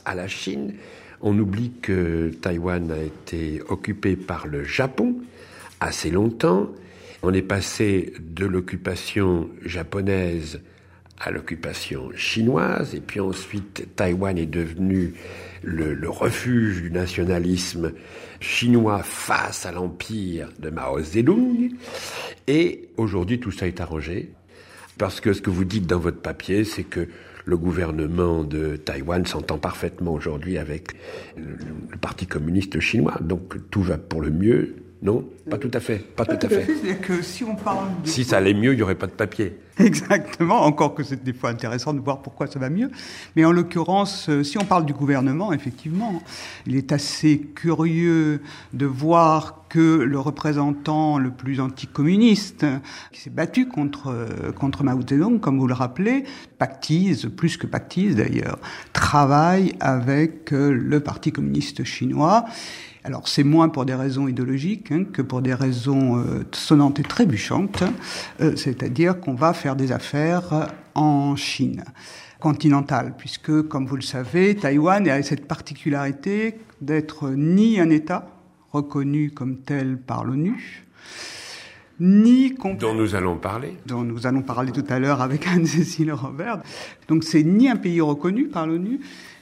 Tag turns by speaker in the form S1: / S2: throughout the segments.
S1: face à la Chine. On oublie que Taïwan a été occupé par le Japon assez longtemps. On est passé de l'occupation japonaise à l'occupation chinoise, et puis ensuite Taïwan est devenu le refuge du nationalisme chinois face à l'empire de Mao Zedong. Et aujourd'hui, tout ça est arrangé, parce que ce que vous dites dans votre papier, c'est que le gouvernement de Taïwan s'entend parfaitement aujourd'hui avec le Parti communiste chinois, donc tout va pour le mieux. Non, pas tout à fait, pas tout à fait.
S2: C'est-à-dire que si on parle
S1: si ça allait mieux, il n'y aurait pas de papier.
S2: Exactement, encore que c'est des fois intéressant de voir pourquoi ça va mieux. Mais en l'occurrence, si on parle du gouvernement, effectivement, il est assez curieux de voir que le représentant le plus anticommuniste, qui s'est battu contre Mao Zedong, comme vous le rappelez, pactise, plus que pactise d'ailleurs, travaille avec le Parti communiste chinois. Alors c'est moins pour des raisons idéologiques que pour des raisons sonnantes et trébuchantes, c'est-à-dire qu'on va faire des affaires en Chine continentale, puisque, comme vous le savez, Taïwan a cette particularité d'être ni un État reconnu comme tel par l'ONU,
S1: dont nous allons parler
S2: tout à l'heure avec Anne-Cécile Robert. Donc c'est ni un pays reconnu par l'ONU,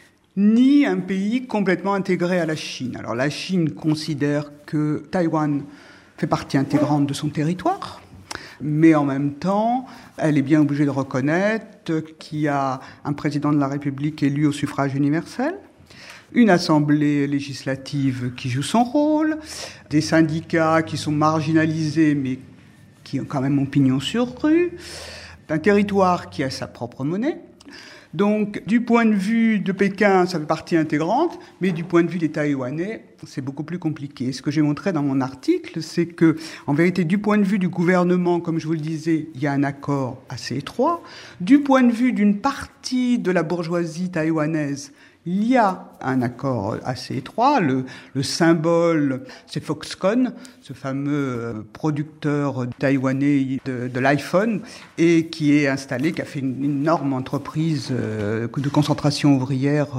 S2: ni un pays complètement intégré à la Chine. Alors la Chine considère que Taïwan fait partie intégrante de son territoire, mais en même temps, elle est bien obligée de reconnaître qu'il y a un président de la République élu au suffrage universel, une assemblée législative qui joue son rôle, des syndicats qui sont marginalisés mais qui ont quand même pignon sur rue, un territoire qui a sa propre monnaie. Donc, du point de vue de Pékin, ça fait partie intégrante, mais du point de vue des Taïwanais, c'est beaucoup plus compliqué. Ce que j'ai montré dans mon article, c'est que, en vérité, du point de vue du gouvernement, comme je vous le disais, il y a un accord assez étroit. Du point de vue d'une partie de la bourgeoisie taïwanaise, il y a un accord assez étroit. Le symbole, c'est Foxconn, ce fameux producteur taïwanais de l'iPhone, et qui est installé, qui a fait une énorme entreprise de concentration ouvrière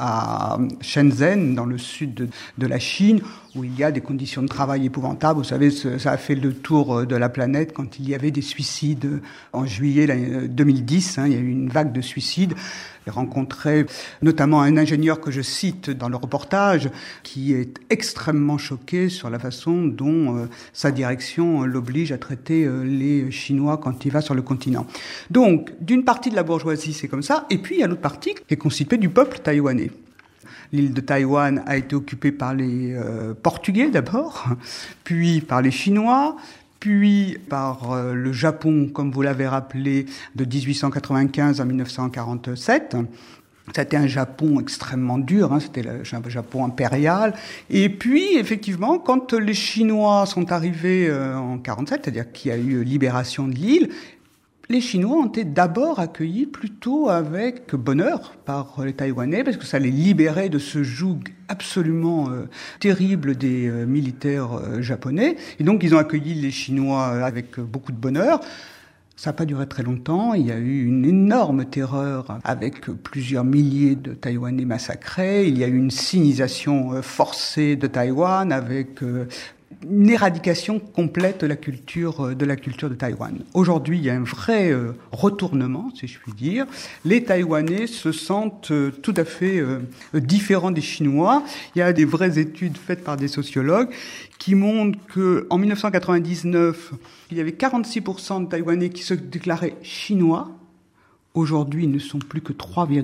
S2: à Shenzhen, dans le sud de la Chine, où il y a des conditions de travail épouvantables. Vous savez, ça a fait le tour de la planète quand il y avait des suicides en juillet 2010. Il y a eu une vague de suicides. J'ai rencontré notamment un ingénieur que je cite dans le reportage, qui est extrêmement choqué sur la façon dont sa direction l'oblige à traiter les Chinois quand il va sur le continent. Donc, d'une partie de la bourgeoisie, c'est comme ça, et puis il y a l'autre partie qui est constituée du peuple taïwanais. L'île de Taïwan a été occupée par les Portugais d'abord, puis par les Chinois, puis par le Japon, comme vous l'avez rappelé, de 1895 à 1947. C'était un Japon extrêmement dur, c'était le Japon impérial. Et puis, effectivement, quand les Chinois sont arrivés en 1947, c'est-à-dire qu'il y a eu libération de l'île, les Chinois ont été d'abord accueillis plutôt avec bonheur par les Taïwanais, parce que ça les libérait de ce joug absolument terrible des militaires japonais. Et donc, ils ont accueilli les Chinois avec beaucoup de bonheur. Ça n'a pas duré très longtemps. Il y a eu une énorme terreur avec plusieurs milliers de Taïwanais massacrés. Il y a eu une sinisation forcée de Taïwan avec une éradication complète de la culture de Taïwan. Aujourd'hui, il y a un vrai retournement, si je puis dire. Les Taïwanais se sentent tout à fait différents des Chinois. Il y a des vraies études faites par des sociologues qui montrent que en 1999, il y avait 46% de Taïwanais qui se déclaraient chinois. Aujourd'hui, ils ne sont plus que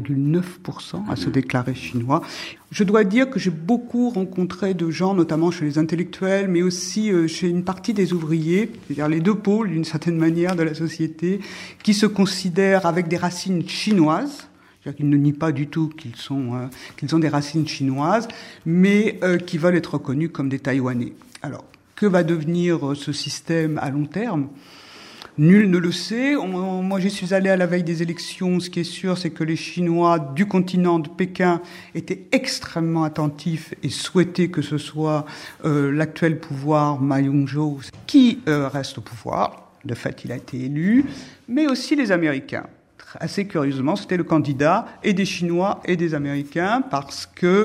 S2: 3,9% à se déclarer chinois. Je dois dire que j'ai beaucoup rencontré de gens, notamment chez les intellectuels, mais aussi chez une partie des ouvriers, c'est-à-dire les deux pôles, d'une certaine manière, de la société, qui se considèrent avec des racines chinoises. C'est-à-dire qu'ils ne nient pas du tout qu'ils ont des racines chinoises, mais qui veulent être reconnus comme des Taïwanais. Alors, que va devenir ce système à long terme ? Nul ne le sait. Moi, j'y suis allé à la veille des élections. Ce qui est sûr, c'est que les Chinois du continent de Pékin étaient extrêmement attentifs et souhaitaient que ce soit l'actuel pouvoir, Ma Ying-jeou, qui reste au pouvoir. De fait, il a été élu. Mais aussi les Américains. assez curieusement, c'était le candidat et des Chinois et des Américains parce que